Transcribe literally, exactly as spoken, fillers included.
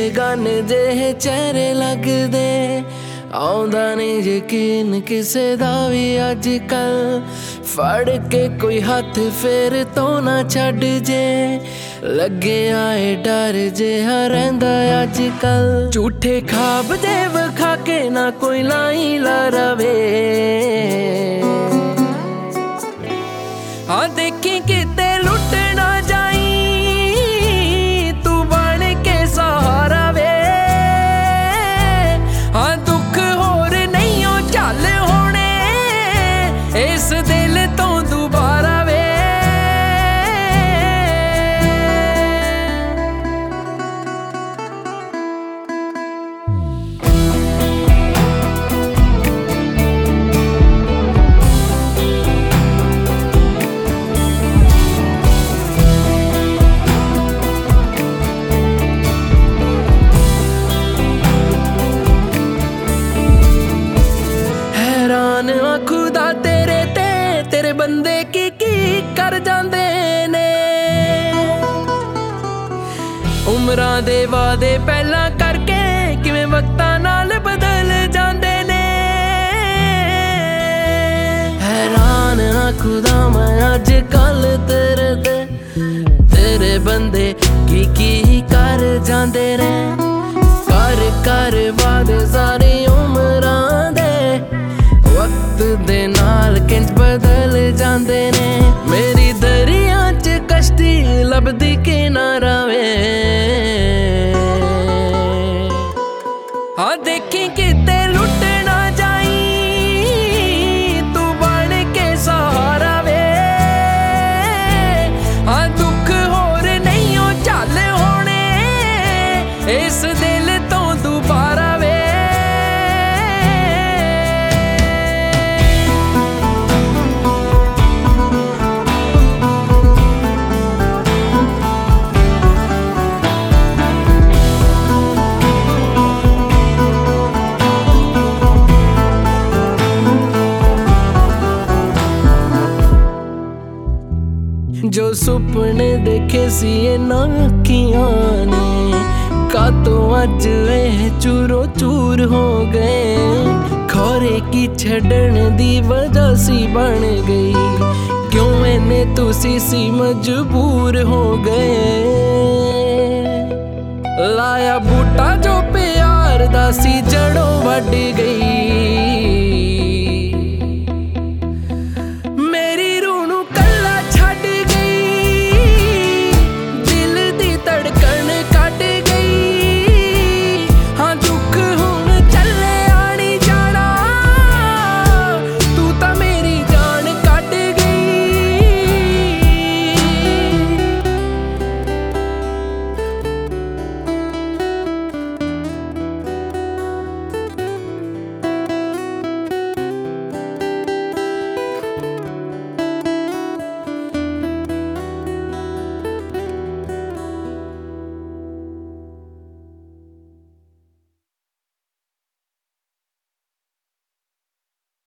बेगाने जेहे चेहरे लगदे आउंदा नहीं यकीन किसे दा वी अजकल फड़ के कोई हाथ फेर तो ना छड़ जे लगे आए डर जिहा रहिंदा अजकल झूठे ख्वाब जे विखा के ना कोई लाई ला रवे हाँ देखी किते लुट ना जाई तू बन के सहारा वे हाँ दुख होर नहीं हो चल होने इस दिल तो दोबारा वे खुदा तेरे ते तेरे बंदे की की कर जांदे ने उमरां दे वादे पहला करके किवें वक्तां नाल बदल जांदे ने हैरान ना खुदा मैं अज कल तेरे ते तेरे बंदे की की कर जांदे ने कर कर वादे सारी उमरां दे वक्त दे नाल किंज बदल जांदे ने मेरी दरिया च कश्ती लभदी किनारा वे हाँ देखी किते लुट ना जाई तू बन के सहारा वे हाँ दुख होर नहीं हो चल होने इस दिल तो दोबारा वे जो सुपने देखे सी नाखियां ने कातों अज एह चूरो चूर हो गए खौरे की छड़न दी वजह सी बन गई क्यों मैंने तुसी सी मजबूर हो गए लाया बूटा जो प्यार दा सी जड़ों वड़ गई